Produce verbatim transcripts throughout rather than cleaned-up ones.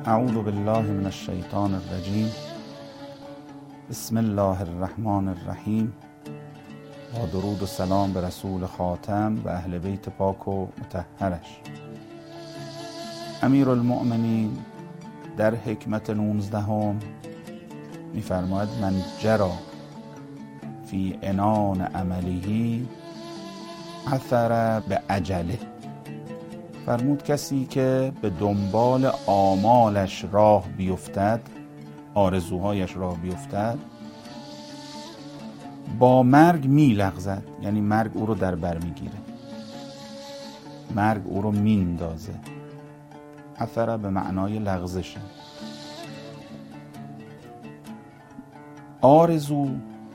اعوذ بالله من الشیطان الرجیم. بسم الله الرحمن الرحیم. با درود و سلام به رسول خاتم و اهل بیت پاک و مطهرش. امیرالمؤمنین در حکمت نوزدهم می‌فرماید من جرا فی عنان عمله اثر به عجله. فرمود کسی که به دنبال آمالش راه بیفتد، آرزوهایش راه بیفتد، با مرگ میلغزد. یعنی مرگ او رو در بر میگیره، مرگ او رو میندازه. اثر به معنای لغزشه. آرزو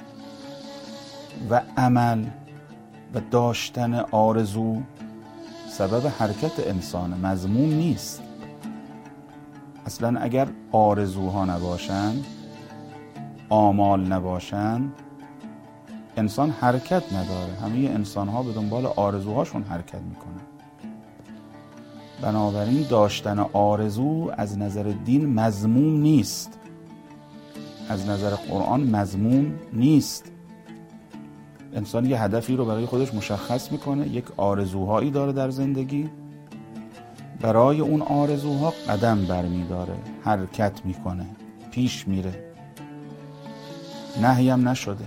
و عمل و داشتن آرزو سبب حرکت انسانه، مذموم نیست. اصلا اگر آرزوها نباشند، آمال نباشند، انسان حرکت نداره. همه انسانها به دنبال آرزوهاشون حرکت میکنن. بنابراین داشتن آرزو از نظر دین مذموم نیست، از نظر قرآن مذموم نیست. انسان یه هدفی رو برای خودش مشخص میکنه، یک آرزوهایی داره در زندگی، برای اون آرزوها قدم برمیداره، حرکت میکنه، پیش میره. نهی هم نشده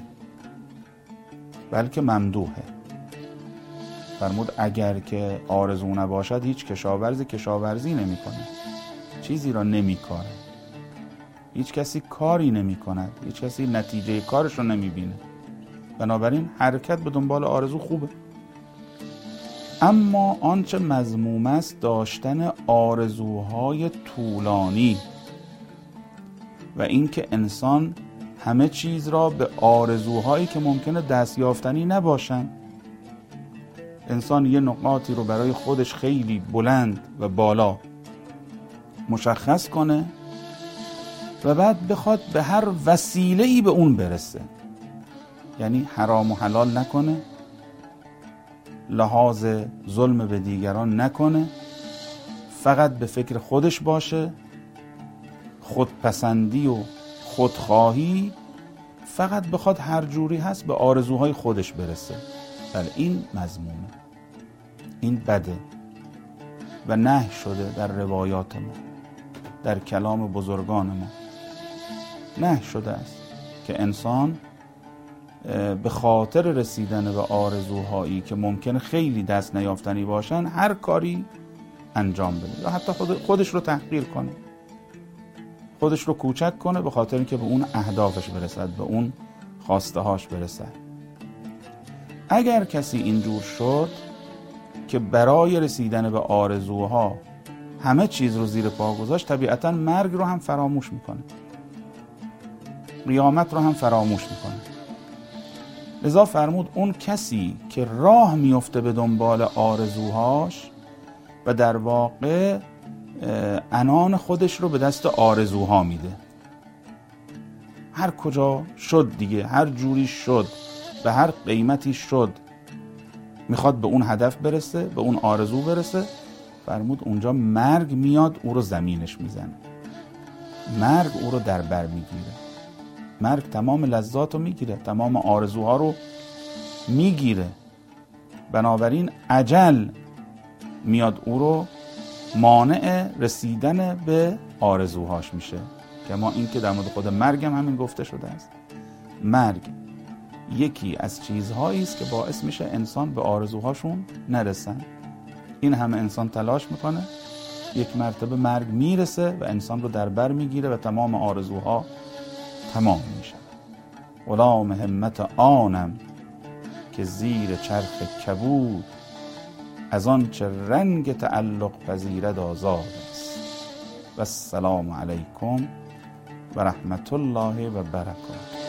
بلکه ممدوحه. فرمود اگر که آرزو نباشد هیچ کشاورزی کشاورزی نمیکنه، چیزی را نمیکاره، هیچ کسی کاری نمیکند، هیچ کسی نتیجه کارش رو نمیبینه. بنابراین حرکت به دنبال آرزو خوبه. اما آنچه مذموم است داشتن آرزوهای طولانی و اینکه انسان همه چیز را به آرزوهایی که ممکنه دستیافتنی نباشن. انسان یه نقاطی رو برای خودش خیلی بلند و بالا مشخص کنه و بعد بخواد به هر وسیله‌ای به اون برسه. یعنی حرام و حلال نکنه، لحاظ ظلم به دیگران نکنه، فقط به فکر خودش باشه، خودپسندی و خودخواهی، فقط بخواد هر جوری هست به آرزوهای خودش برسه. بله این مذمومه، این بده و نهی شده در روایات ما، در کلام بزرگان ما نهی شده است که انسان به خاطر رسیدن به آرزوهایی که ممکنه خیلی دست نیافتنی باشن هر کاری انجام بده، یا حتی خودش رو تحقیر کنه، خودش رو کوچک کنه به خاطر اینکه به اون اهدافش برسد، به اون خواسته هاش برسد. اگر کسی اینجور شد که برای رسیدن به آرزوها همه چیز رو زیر پا گذاشت، طبیعتا مرگ رو هم فراموش میکنه، قیامت رو هم فراموش میکنه. لذا فرمود اون کسی که راه میفته به دنبال آرزوهاش و در واقع عنان خودش رو به دست آرزوها میده، هر کجا شد دیگه، هر جوری شد، به هر قیمتی شد، میخواد به اون هدف برسه، به اون آرزو برسه. فرمود اونجا مرگ میاد او رو زمینش میزنه، مرگ او رو در بر میگیره، مرگ تمام لذات رو میگیره، تمام آرزوها رو میگیره. بنابراین اجل میاد او رو مانع رسیدن به آرزوهاش میشه. که ما این که در مورد خود مرگ هم همین گفته شده است. مرگ یکی از چیزهایی است که باعث میشه انسان به آرزوهاشون نرسن. این همه انسان تلاش میکنه، یک مرتبه مرگ میرسه و انسان رو در بر میگیره و تمام آرزوها تمام میشه. غلام همت آنم که زیر چرخ کبود، از آن چه رنگ تعلق پذیرد آزاد است. و السلام علیکم و رحمت الله و برکاته.